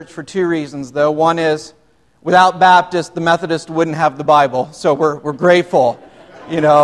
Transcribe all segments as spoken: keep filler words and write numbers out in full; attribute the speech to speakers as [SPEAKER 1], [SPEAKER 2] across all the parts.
[SPEAKER 1] For two reasons, though. One is, without Baptists, the Methodists wouldn't have the Bible. So we're we're grateful, you know,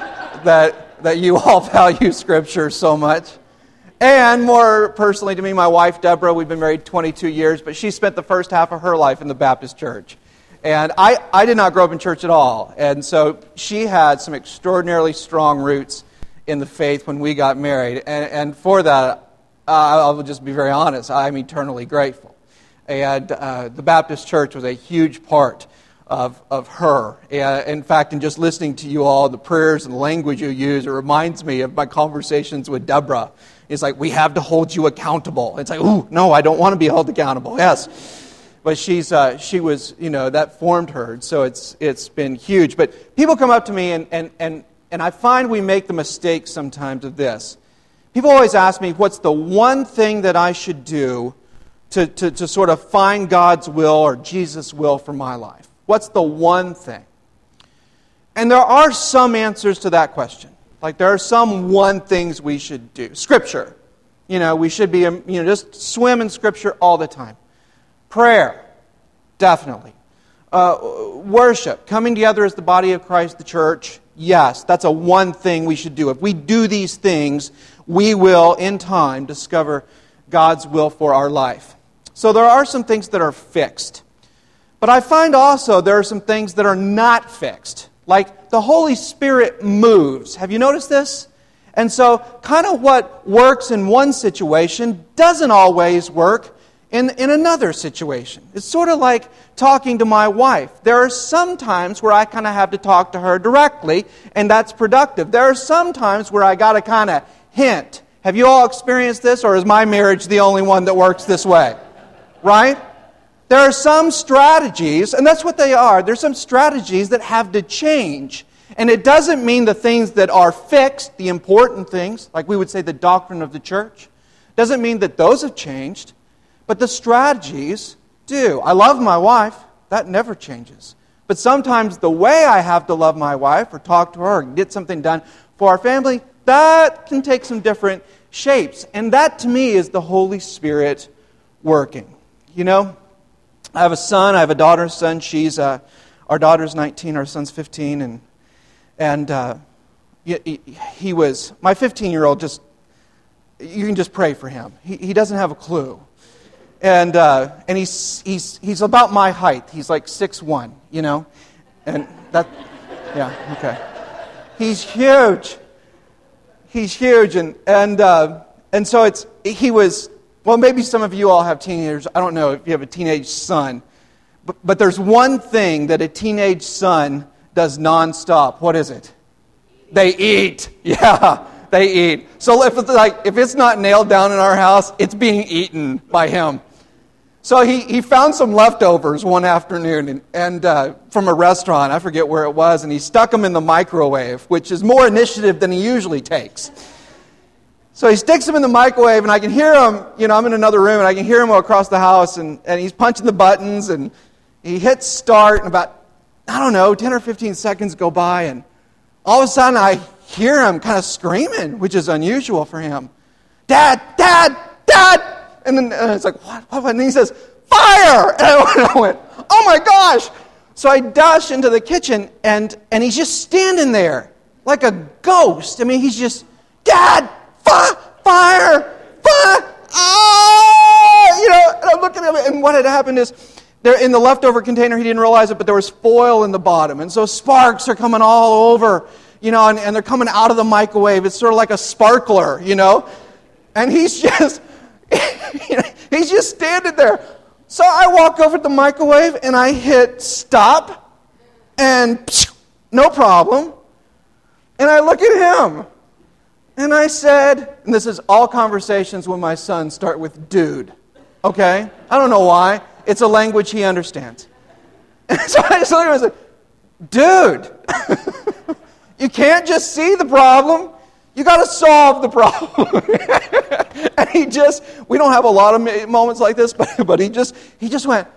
[SPEAKER 1] that that you all value Scripture so much. And more personally to me, my wife, Deborah, we've been married twenty-two years, but she spent the first half of her life in the Baptist church. And I, I did not grow up in church at all. And so she had some extraordinarily strong roots in the faith when we got married. And, and for that, uh, I will just be very honest, I'm eternally grateful. And uh, the Baptist church was a huge part of of her. And in fact, in just listening to you all, the prayers and the language you use, it reminds me of my conversations with Deborah. It's like, we have to hold you accountable. It's like, ooh, no, I don't want to be held accountable. Yes. But she's uh, she was, you know, that formed her. So it's it's been huge. But people come up to me, and, and, and, and I find we make the mistake sometimes of this. People always ask me, what's the one thing that I should do To, to, to sort of find God's will or Jesus' will for my life? What's the one thing? And there are some answers to that question. Like there are some one things we should do. Scripture. You know, we should be, you know, just swim in Scripture all the time. Prayer. Definitely. Uh, worship. Coming together as the body of Christ, the church. Yes, that's a one thing we should do. If we do these things, we will, in time, discover God's will for our life. So there are some things that are fixed. But I find also there are some things that are not fixed. Like the Holy Spirit moves. Have you noticed this? And so kind of what works in one situation doesn't always work in, in another situation. It's sort of like talking to my wife. There are some times where I kind of have to talk to her directly, and that's productive. There are some times where I got to kind of hint. Have you all experienced this, or is my marriage the only one that works this way? Right? There are some strategies, and that's what they are. There's some strategies that have to change. And it doesn't mean the things that are fixed, the important things, like we would say the doctrine of the church, doesn't mean that those have changed, but the strategies do. I love my wife. That never changes. But sometimes the way I have to love my wife or talk to her or get something done for our family, that can take some different shapes. And that, to me, is the Holy Spirit working. You know, I have a son, I have a daughter, son. She's, uh, our daughter's nineteen, our son's fifteen. And and uh, he, he was, my fifteen-year-old just, you can just pray for him. He, he doesn't have a clue. And uh, and he's, he's, he's about my height. He's like six one, you know. And that, yeah, okay. He's huge. He's huge, and and uh, and so it's he was. Well, maybe some of you all have teenagers. I don't know if you have a teenage son, but but there's one thing that a teenage son does nonstop. What is it? They eat. Yeah, they eat. So if it's like if it's not nailed down in our house, it's being eaten by him. So he, he found some leftovers one afternoon and, and uh, from a restaurant. I forget where it was, and he stuck them in the microwave, which is more initiative than he usually takes. So he sticks them in the microwave, and I can hear him, you know, I'm in another room, and I can hear him across the house, and, and he's punching the buttons, and he hits start, and about, I don't know, ten or fifteen seconds go by, and all of a sudden I hear him kind of screaming, which is unusual for him. Dad, Dad, Dad! And then and it's like, what, what? And he says, fire! And I went, oh my gosh! So I dash into the kitchen, and, and he's just standing there like a ghost. I mean, he's just, Dad! Fire! Fire! Fire! Oh! You know, and I'm looking at him, and what had happened is, there in the leftover container, he didn't realize it, but there was foil in the bottom, and so sparks are coming all over, you know, and, and they're coming out of the microwave. It's sort of like a sparkler, you know, and he's just, he's just standing there. So I walk over to the microwave, and I hit stop, and no problem, and I look at him. And I said, and this is all conversations with my son start with dude, okay? I don't know why. It's a language he understands. And so I just looked at him and said, dude, you can't just see the problem. You got to solve the problem. And he just, we don't have a lot of moments like this, but, but he just, he just went,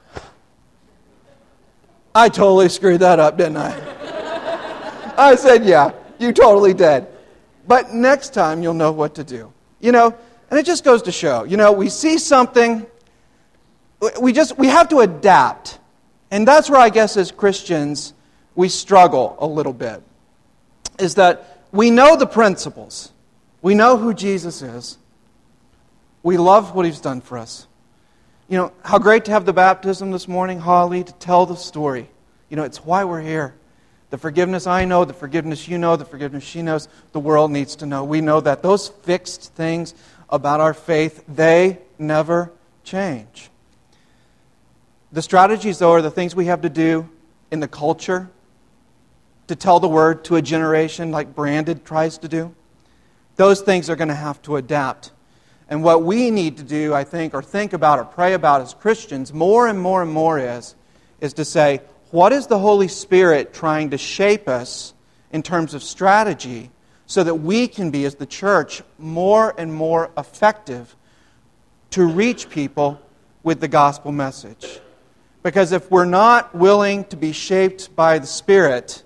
[SPEAKER 1] I totally screwed that up, didn't I? I said, yeah, you totally did. But next time you'll know what to do. You know, and it just goes to show, you know, we see something we just, we have to adapt. And that's where I guess as Christians, we struggle a little bit. Is that we know the principles. We know who Jesus is. We love what He's done for us. You know, how great to have the baptism this morning, Holly, to tell the story. You know, it's why we're here. The forgiveness I know, the forgiveness you know, the forgiveness she knows, the world needs to know. We know that those fixed things about our faith, they never change. The strategies, though, are the things we have to do in the culture to tell the word to a generation like Branded tries to do. Those things are going to have to adapt. And what we need to do, I think, or think about or pray about as Christians, more and more and more is, is to say, what is the Holy Spirit trying to shape us in terms of strategy so that we can be, as the church, more and more effective to reach people with the gospel message? Because if we're not willing to be shaped by the Spirit,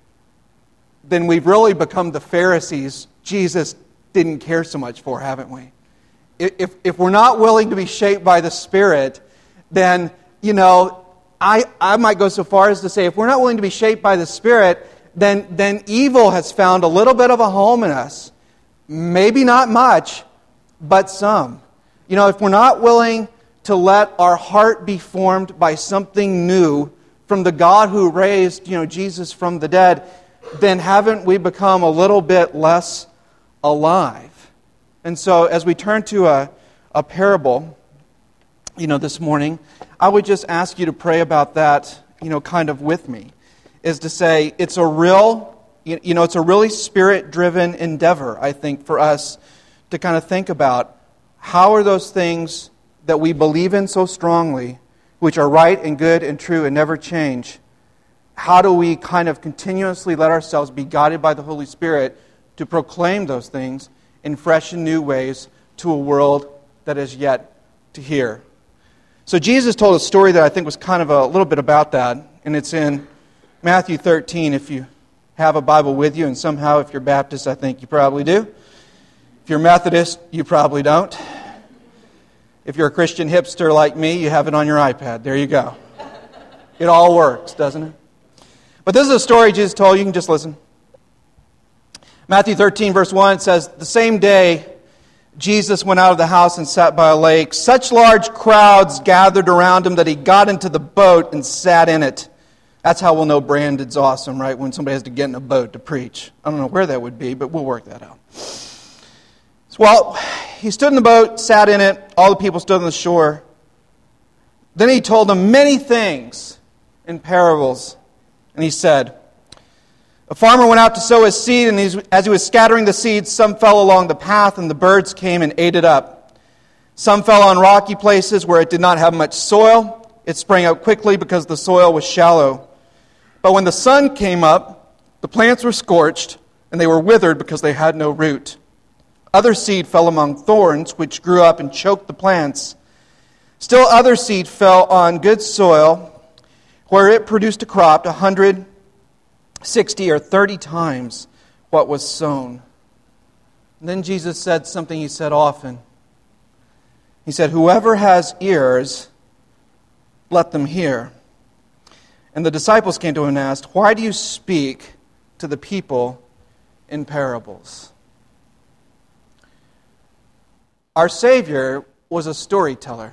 [SPEAKER 1] then we've really become the Pharisees Jesus didn't care so much for, haven't we? If, if we're not willing to be shaped by the Spirit, then, you know, I, I might go so far as to say, if we're not willing to be shaped by the Spirit, then, then evil has found a little bit of a home in us. Maybe not much, but some. You know, if we're not willing to let our heart be formed by something new from the God who raised, you know, Jesus from the dead, then haven't we become a little bit less alive? And so as we turn to a, a parable, you know, this morning, I would just ask you to pray about that, you know, kind of with me, is to say it's a real, you know, it's a really Spirit-driven endeavor, I think, for us to kind of think about how are those things that we believe in so strongly, which are right and good and true and never change, how do we kind of continuously let ourselves be guided by the Holy Spirit to proclaim those things in fresh and new ways to a world that is yet to hear? So Jesus told a story that I think was kind of a little bit about that, and it's in Matthew thirteen, if you have a Bible with you, and somehow if you're Baptist, I think you probably do. If you're Methodist, you probably don't. If you're a Christian hipster like me, you have it on your iPad. There you go. It all works, doesn't it? But this is a story Jesus told. You can just listen. Matthew thirteen, verse one, it says, "The same day Jesus went out of the house and sat by a lake. Such large crowds gathered around him that he got into the boat and sat in it." That's how we'll know Branded's awesome, right? When somebody has to get in a boat to preach. I don't know where that would be, but we'll work that out. So, well, he stood in the boat, sat in it. All the people stood on the shore. Then he told them many things in parables. And he said, "A farmer went out to sow his seed, and as he was scattering the seeds, some fell along the path, and the birds came and ate it up. Some fell on rocky places where it did not have much soil. It sprang up quickly because the soil was shallow. But when the sun came up, the plants were scorched, and they were withered because they had no root. Other seed fell among thorns, which grew up and choked the plants. Still other seed fell on good soil, where it produced a crop a hundred, sixty, or thirty times what was sown." And then Jesus said something he said often. He said, "Whoever has ears, let them hear." And the disciples came to him and asked, "Why do you speak to the people in parables?" Our Savior was a storyteller.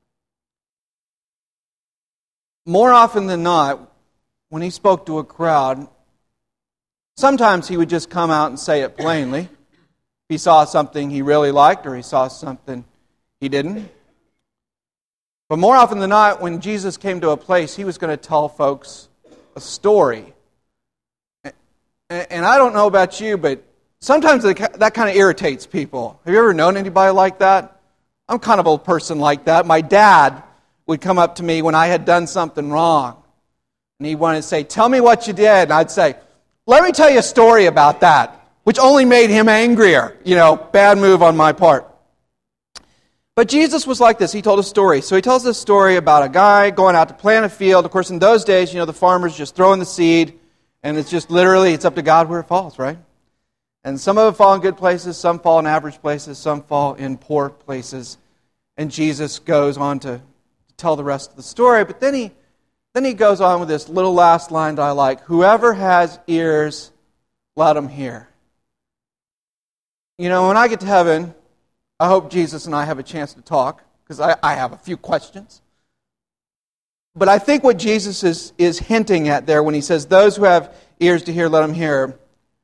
[SPEAKER 1] More often than not, when he spoke to a crowd, sometimes he would just come out and say it plainly. If he saw something he really liked or he saw something he didn't. But more often than not, when Jesus came to a place, he was going to tell folks a story. And I don't know about you, but sometimes that kind of irritates people. Have you ever known anybody like that? I'm kind of a person like that. My dad would come up to me when I had done something wrong. And he wanted to say, "Tell me what you did." And I'd say, "Let me tell you a story about that," which only made him angrier. You know, bad move on my part. But Jesus was like this. He told a story. So he tells this story about a guy going out to plant a field. Of course, in those days, you know, the farmer's just throwing the seed, and it's just literally, it's up to God where it falls, right? And some of it fall in good places, some fall in average places, some fall in poor places. And Jesus goes on to tell the rest of the story. But then he, then he goes on with this little last line that I like. Whoever has ears, let him hear. You know, when I get to heaven, I hope Jesus and I have a chance to talk, because I, I have a few questions. But I think what Jesus is, is hinting at there when he says, those who have ears to hear, let them hear.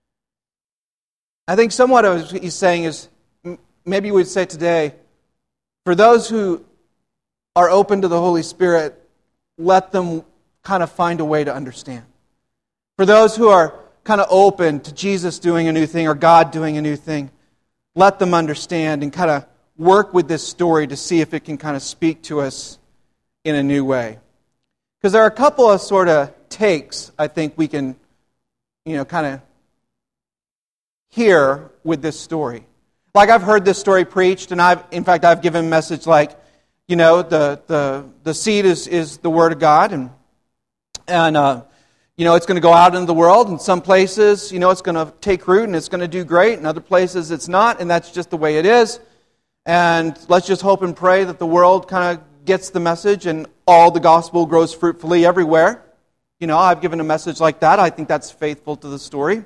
[SPEAKER 1] I think somewhat of what he's saying is, maybe we'd say today, for those who are open to the Holy Spirit, let them kind of find a way to understand. For those who are kind of open to Jesus doing a new thing or God doing a new thing, let them understand and kind of work with this story to see if it can kind of speak to us in a new way. Because there are a couple of sort of takes I think we can, you know, kind of hear with this story. Like I've heard this story preached, and I've, in fact, I've given a message like, you know, the the the seed is, is the Word of God, and and uh, you know, it's going to go out into the world. In some places, you know, it's going to take root and it's going to do great. In other places, it's not, and that's just the way it is. And let's just hope and pray that the world kind of gets the message and all the gospel grows fruitfully everywhere. You know, I've given a message like that. I think that's faithful to the story.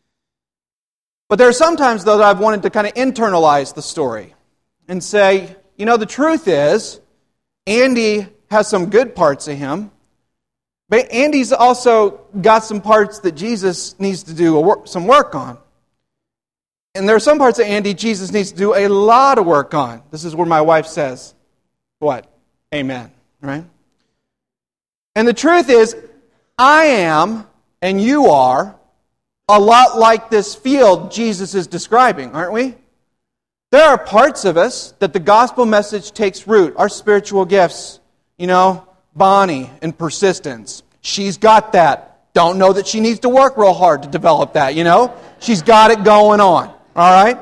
[SPEAKER 1] But there are some times, though, that I've wanted to kind of internalize the story and say, you know, the truth is, Andy has some good parts of him, but Andy's also got some parts that Jesus needs to do a work, some work on. And there are some parts of Andy Jesus needs to do a lot of work on. This is where my wife says, what? Amen, right? And the truth is, I am, and you are, a lot like this field Jesus is describing, aren't we? There are parts of us that the gospel message takes root. Our spiritual gifts, you know, Bonnie and persistence. She's got that. Don't know that she needs to work real hard to develop that, you know? She's got it going on, all right?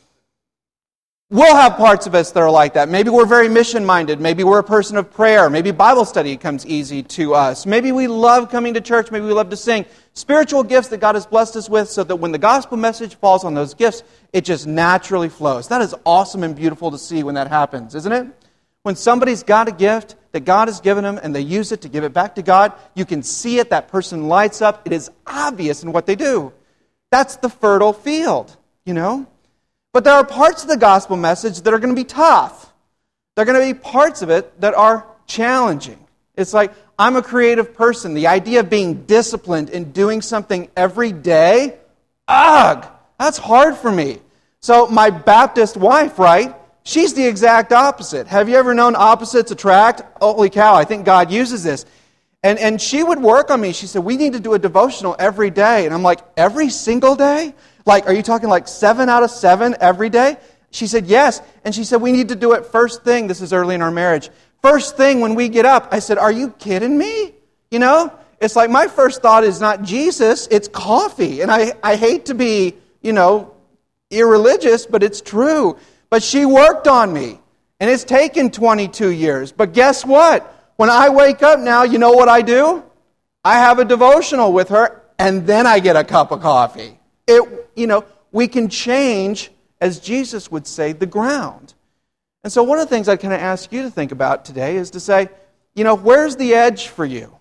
[SPEAKER 1] We'll have parts of us that are like that. Maybe we're very mission-minded. Maybe we're a person of prayer. Maybe Bible study comes easy to us. Maybe we love coming to church. Maybe we love to sing. Spiritual gifts that God has blessed us with so that when the gospel message falls on those gifts, it just naturally flows. That is awesome and beautiful to see when that happens, isn't it? When somebody's got a gift that God has given them and they use it to give it back to God, you can see it. That person lights up. It is obvious in what they do. That's the fertile field, you know? But there are parts of the gospel message that are going to be tough. There are going to be parts of it that are challenging. It's like, I'm a creative person. The idea of being disciplined in doing something every day, ugh, that's hard for me. So my Baptist wife, right, she's the exact opposite. Have you ever known opposites attract? Holy cow, I think God uses this. And, and she would work on me. She said, we need to do a devotional every day. And I'm like, every single day? Like, are you talking like seven out of seven every day? She said, yes. And she said, we need to do it first thing. This is early in our marriage. First thing when we get up. I said, are you kidding me? You know, it's like my first thought is not Jesus, it's coffee. And I, I hate to be, you know, irreligious, but it's true. But she worked on me. And it's taken twenty-two years. But guess what? When I wake up now, you know what I do? I have a devotional with her, and then I get a cup of coffee. It, you know, we can change, as Jesus would say, the ground. And so one of the things I kind of ask you to think about today is to say, you know, where's the edge for you?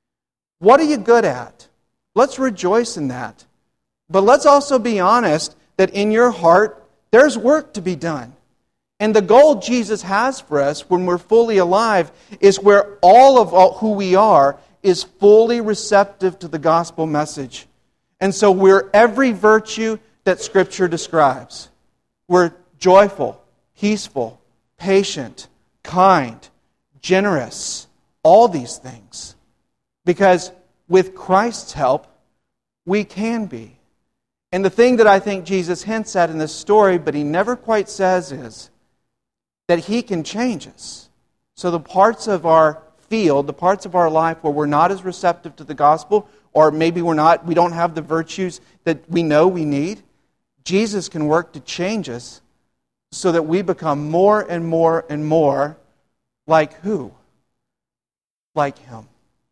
[SPEAKER 1] What are you good at? Let's rejoice in that. But let's also be honest that in your heart, there's work to be done. And the goal Jesus has for us when we're fully alive is where all of all who we are is fully receptive to the gospel message. And so we're every virtue that Scripture describes. We're joyful, peaceful, patient, kind, generous, all these things. Because with Christ's help, we can be. And the thing that I think Jesus hints at in this story, but he never quite says, is that he can change us. So the parts of our field, the parts of our life where we're not as receptive to the gospel, or maybe we're not, we don't have the virtues that we know we need, Jesus can work to change us so that we become more and more and more like who? Like him.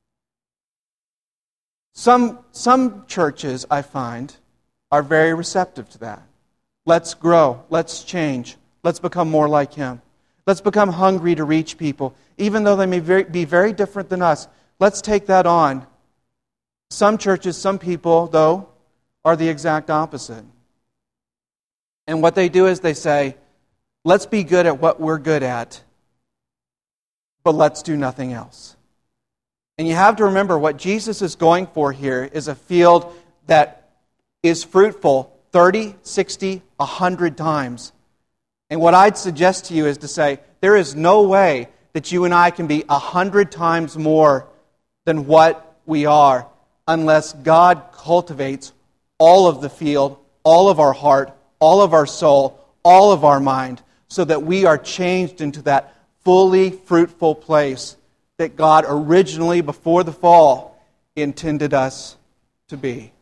[SPEAKER 1] Some, some churches, I find, are very receptive to that. Let's grow. Let's change. Let's become more like him. Let's become hungry to reach people, even though they may very, be very different than us. Let's take that on. Some churches, some people, though, are the exact opposite. And what they do is they say, let's be good at what we're good at, but let's do nothing else. And you have to remember what Jesus is going for here is a field that is fruitful thirty, sixty, one hundred times. And what I'd suggest to you is to say, there is no way that you and I can be one hundred times more than what we are unless God cultivates all of the field, all of our heart, all of our soul, all of our mind, so that we are changed into that fully fruitful place that God originally, before the fall, intended us to be.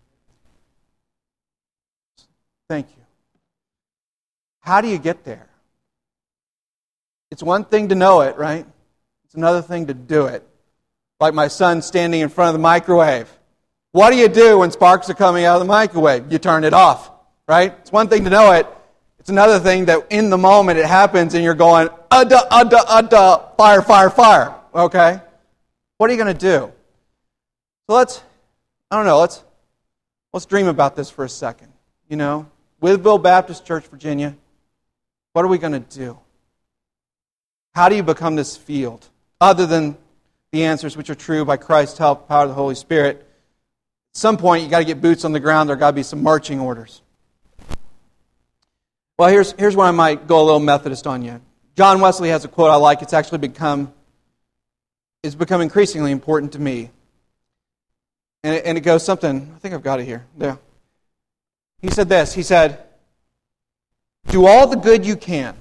[SPEAKER 1] Thank you. How do you get there? It's one thing to know it, right? It's another thing to do it. Like my son standing in front of the microwave. What do you do when sparks are coming out of the microwave? You turn it off, right? It's one thing to know it. It's another thing that in the moment it happens and you're going, uh-duh, uh-duh, uh-duh, fire, fire, fire. Okay? What are you going to do? So let's, I don't know, let's, let's dream about this for a second. You know, Withville Baptist Church, Virginia, what are we going to do? How do you become this field? Other than the answers which are true by Christ's help, power of the Holy Spirit, at some point you've got to get boots on the ground. There have got to be some marching orders. Well, here's, here's where I might go a little Methodist on you. John Wesley has a quote I like. It's actually become, it's become increasingly important to me. And it, and it goes something, I think I've got it here. There. He said this, he said, do all the good you can.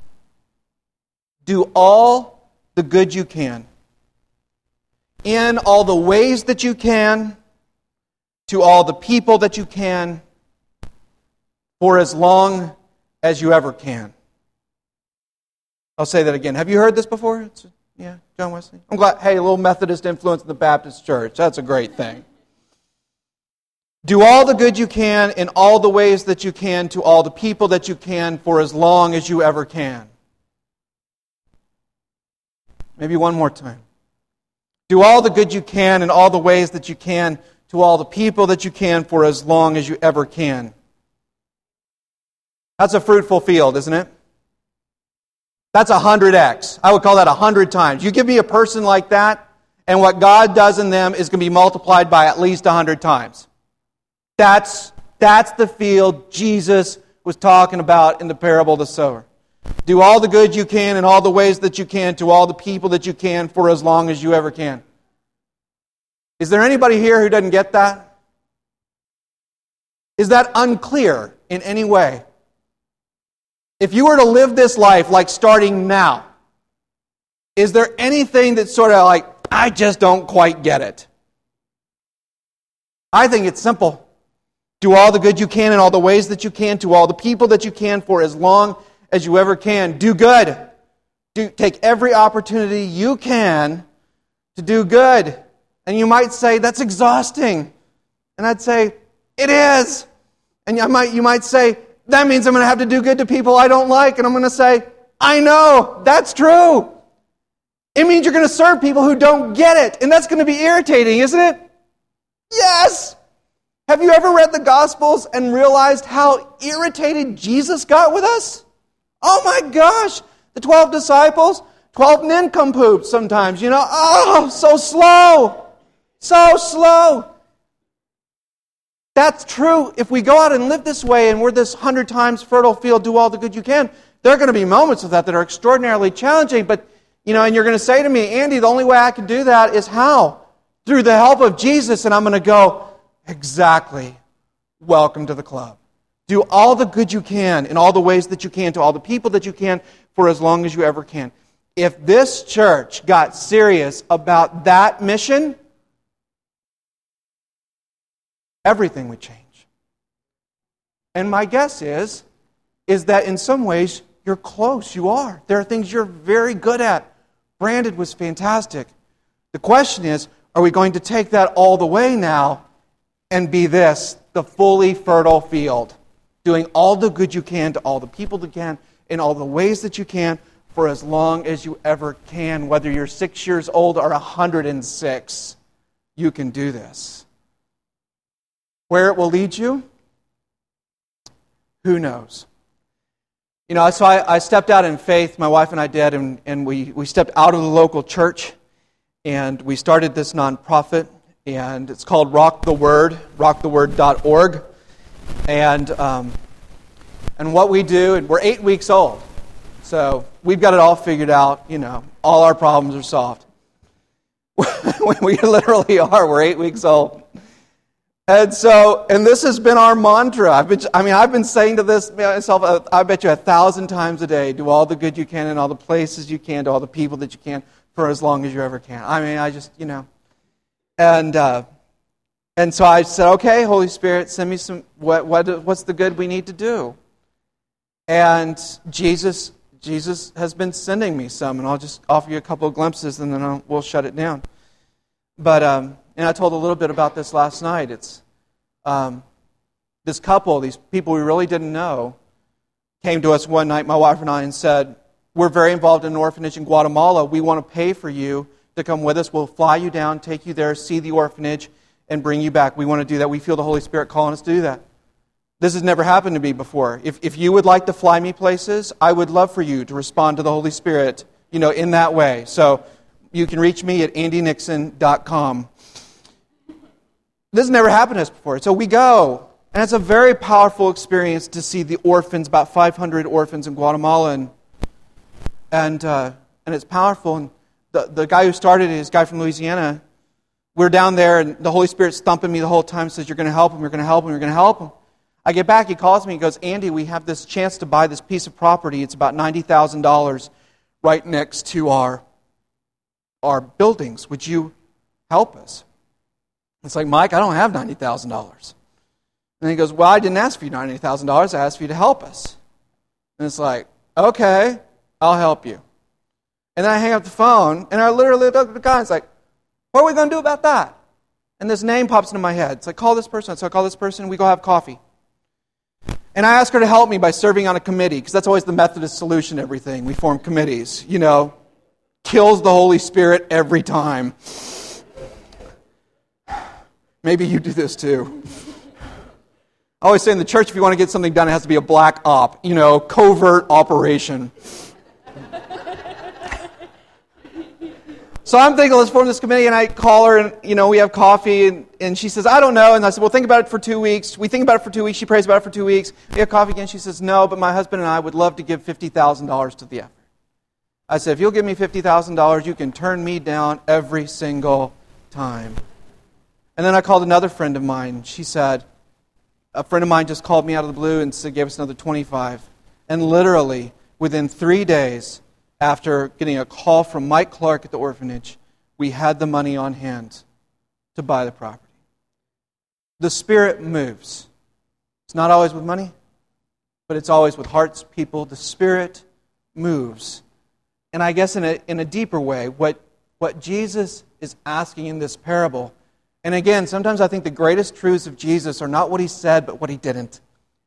[SPEAKER 1] Do all the good you can. In all the ways that you can, to all the people that you can, for as long as you ever can. I'll say that again. Have you heard this before? It's, yeah, John Wesley. I'm glad, hey, a little Methodist influence in the Baptist church. That's a great thing. Do all the good you can in all the ways that you can to all the people that you can for as long as you ever can. Maybe one more time. Do all the good you can in all the ways that you can to all the people that you can for as long as you ever can. That's a fruitful field, isn't it? That's a hundred X. I would call that a hundred times. You give me a person like that, and what God does in them is going to be multiplied by at least a hundred times. That's, that's the field Jesus was talking about in the parable of the sower. Do all the good you can in all the ways that you can to all the people that you can for as long as you ever can. Is there anybody here who doesn't get that? Is that unclear in any way? If you were to live this life like starting now, is there anything that's sort of like, I just don't quite get it? I think it's simple. Do all the good you can in all the ways that you can to all the people that you can for as long as you ever can. Do good. Do, take every opportunity you can to do good. And you might say, that's exhausting. And I'd say, it is. And you might, you might say, that means I'm going to have to do good to people I don't like. And I'm going to say, I know, that's true. It means you're going to serve people who don't get it. And that's going to be irritating, isn't it? Yes. Have you ever read the Gospels and realized how irritated Jesus got with us? Oh my gosh, the twelve disciples, twelve nincompoops sometimes, you know, oh, so slow, so slow. That's true. If we go out and live this way and we're this hundred times fertile field, do all the good you can, there are going to be moments of that that are extraordinarily challenging, but, you know, and you're going to say to me, Andy, the only way I can do that is how? Through the help of Jesus, and I'm going to go, exactly, welcome to the club. Do all the good you can in all the ways that you can to all the people that you can for as long as you ever can. If this church got serious about that mission, everything would change. And my guess is, is that in some ways you're close. You are. There are things you're very good at. Branded was fantastic. The question is, are we going to take that all the way now and be this, the fully fertile field? Doing all the good you can to all the people that can, in all the ways that you can, for as long as you ever can. Whether you're six years old or one hundred six, you can do this. Where it will lead you, who knows? You know, so I, I stepped out in faith, my wife and I did, and, and we, we stepped out of the local church, and we started this nonprofit, and it's called Rock the Word, rock the word dot org. And um, and what we do, and we're eight weeks old, so we've got it all figured out. You know, all our problems are solved. We literally are. We're eight weeks old, and so and this has been our mantra. I've been, I mean, I've been saying to this myself. I bet you a thousand times a day: do all the good you can in all the places you can, to all the people that you can, for as long as you ever can. I mean, I just, you know, and. Uh, And so I said, okay, Holy Spirit, send me some, what, what, what's the good we need to do? And Jesus Jesus has been sending me some, and I'll just offer you a couple of glimpses, and then I'll, we'll shut it down. But, um, and I told a little bit about this last night. It's um, this couple, these people we really didn't know, came to us one night, my wife and I, and said, we're very involved in an orphanage in Guatemala. We want to pay for you to come with us. We'll fly you down, take you there, see the orphanage, and bring you back. We want to do that. We feel the Holy Spirit calling us to do that. This has never happened to me before. If if you would like to fly me places, I would love for you to respond to the Holy Spirit, you know, in that way. So you can reach me at andy nixon dot com. This has never happened to us before. So we go, and it's a very powerful experience to see the orphans, about five hundred orphans in Guatemala, and and uh, and it's powerful. And the the guy who started it is a guy from Louisiana. We're down there, and the Holy Spirit's thumping me the whole time, says, you're going to help him, you're going to help him, you're going to help him. I get back, he calls me, he goes, Andy, we have this chance to buy this piece of property. It's about ninety thousand dollars right next to our, our buildings. Would you help us? It's like, Mike, I don't have ninety thousand dollars. And he goes, well, I didn't ask for you ninety thousand dollars, I asked for you to help us. And it's like, okay, I'll help you. And then I hang up the phone, and I literally look at the guy, and it's like, what are we going to do about that? And this name pops into my head. It's like, call this person. So I call this person, we go have coffee. And I ask her to help me by serving on a committee, because that's always the Methodist solution to everything. We form committees, you know. Kills the Holy Spirit every time. Maybe you do this too. I always say in the church, if you want to get something done, it has to be a black op, you know, covert operation. So I'm thinking, let's form this committee, and I call her, and, you know, we have coffee, and, and she says, I don't know. And I said, well, think about it for two weeks. We think about it for two weeks. She prays about it for two weeks. We have coffee again. She says, no, but my husband and I would love to give fifty thousand dollars to the effort. I said, if you'll give me fifty thousand dollars, you can turn me down every single time. And then I called another friend of mine. She said, a friend of mine just called me out of the blue and said, gave us another twenty-five. And literally, within three days, after getting a call from Mike Clark at the orphanage, we had the money on hand to buy the property. The Spirit moves. It's not always with money, but it's always with hearts, people. The Spirit moves. And I guess in a, in a deeper way, what, what Jesus is asking in this parable, and again, sometimes I think the greatest truths of Jesus are not what He said, but what He didn't.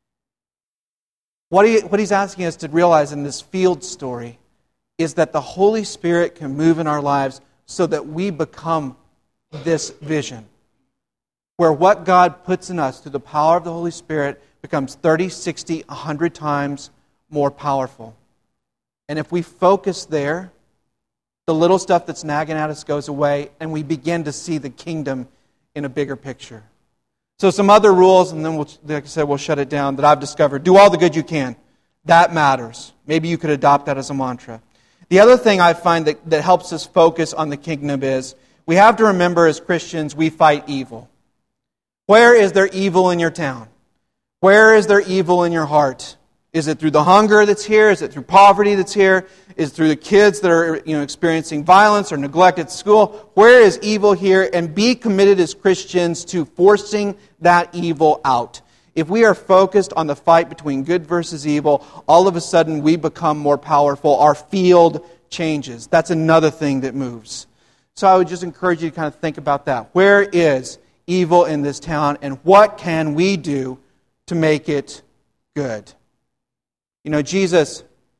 [SPEAKER 1] What, he, what He's asking us to realize in this field story is that the Holy Spirit can move in our lives so that we become this vision, where what God puts in us through the power of the Holy Spirit becomes thirty, sixty, one hundred times more powerful. And if we focus there, the little stuff that's nagging at us goes away, and we begin to see the kingdom in a bigger picture. So some other rules, and then, we'll, like I said, we'll shut it down, that I've discovered. Do all the good you can. That matters. Maybe you could adopt that as a mantra. The other thing I find that, that helps us focus on the kingdom is we have to remember as Christians, we fight evil. Where is there evil in your town? Where is there evil in your heart? Is it through the hunger that's here? Is it through poverty that's here? Is it through the kids that are, you know, experiencing violence or neglect at school? Where is evil here? And be committed as Christians to forcing that evil out. If we are focused on the fight between good versus evil, all of a sudden we become more powerful. Our field changes. That's another thing that moves. So I would just encourage you to kind of think about that. Where is evil in this town, and what can we do to make it good? You know, Jesus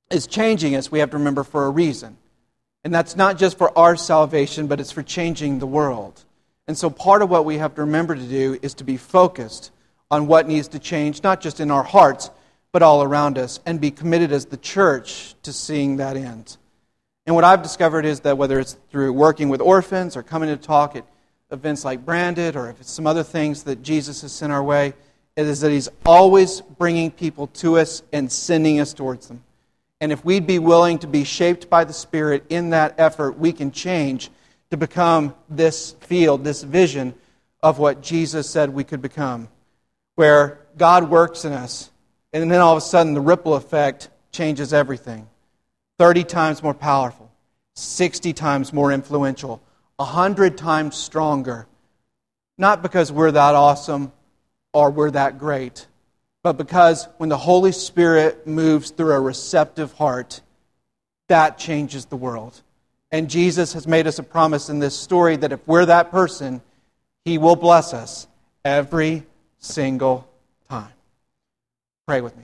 [SPEAKER 1] is changing us, we have to remember, for a reason. And that's not just for our salvation, but it's for changing the world. And so part of what we have to remember to do is to be focused on what needs to change, not just in our hearts, but all around us, and be committed as the church to seeing that end. And what I've discovered is that whether it's through working with orphans or coming to talk at events like Branded, or if it's some other things that Jesus has sent our way, it is that He's always bringing people to us and sending us towards them. And if we'd be willing to be shaped by the Spirit in that effort, we can change to become this field, this vision of what Jesus said we could become, where God works in us, and then all of a sudden the ripple effect changes everything. thirty times more powerful, sixty times more influential, one hundred times stronger. Not because we're that awesome or we're that great, but because when the Holy Spirit moves through a receptive heart, that changes the world. And Jesus has made us a promise in this story that if we're that person, He will bless us every single time. Pray with me.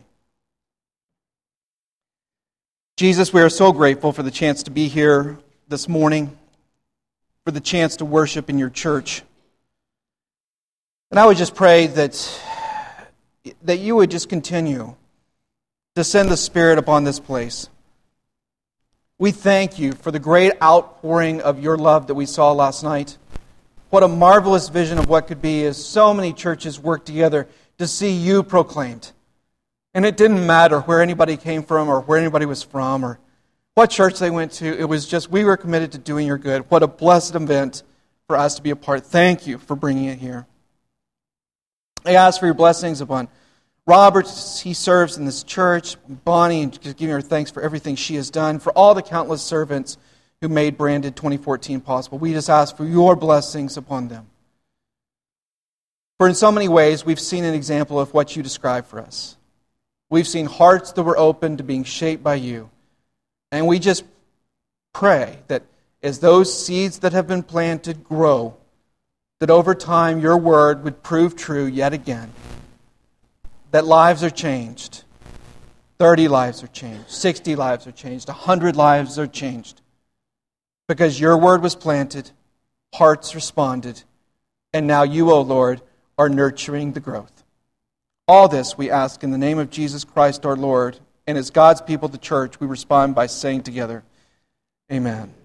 [SPEAKER 1] Jesus, we are so grateful for the chance to be here this morning, for the chance to worship in your church. And I would just pray that, that you would just continue to send the Spirit upon this place. We thank you for the great outpouring of your love that we saw last night. What a marvelous vision of what could be as so many churches work together to see you proclaimed. And it didn't matter where anybody came from or where anybody was from or what church they went to. It was just we were committed to doing your good. What a blessed event for us to be a part. Thank you for bringing it here. I ask for your blessings upon Robert. He serves in this church. Bonnie, and just giving her thanks for everything she has done. For all the countless servants who made Branded twenty fourteen possible. We just ask for your blessings upon them. For in so many ways, we've seen an example of what you describe for us. We've seen hearts that were open to being shaped by you. And we just pray that as those seeds that have been planted grow, that over time your word would prove true yet again. That lives are changed. thirty lives are changed. sixty lives are changed. one hundred lives are changed. Because your word was planted, hearts responded, and now you, O Lord, are nurturing the growth. All this we ask in the name of Jesus Christ our Lord, and as God's people, the church, we respond by saying together, Amen.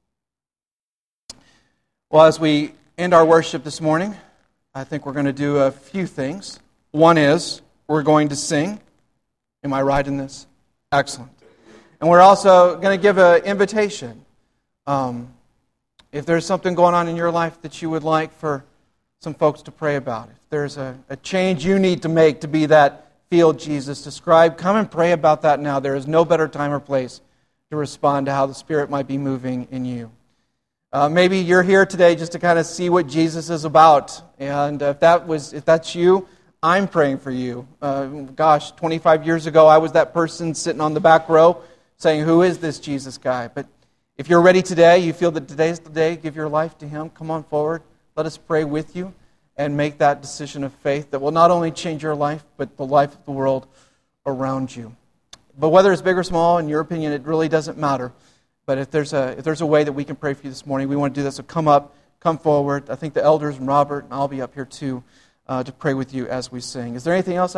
[SPEAKER 1] Well, as we end our worship this morning, I think we're going to do a few things. One is, we're going to sing. Am I right in this? Excellent. And we're also going to give an invitation. Um, if there's something going on in your life that you would like for some folks to pray about, if there's a, a change you need to make to be that field Jesus described, come and pray about that now. There is no better time or place to respond to how the Spirit might be moving in you. Uh, maybe you're here today just to kind of see what Jesus is about. And if that was, if that's you, I'm praying for you. Uh, gosh, twenty-five years ago, I was that person sitting on the back row saying, who is this Jesus guy? But if you're ready today, you feel that today's the day, give your life to Him, come on forward. Let us pray with you and make that decision of faith that will not only change your life, but the life of the world around you. But whether it's big or small, in your opinion, it really doesn't matter. But if there's a if there's a way that we can pray for you this morning, we want to do that. So come up, come forward. I think the elders and Robert and I'll be up here too uh, to pray with you as we sing. Is there anything else?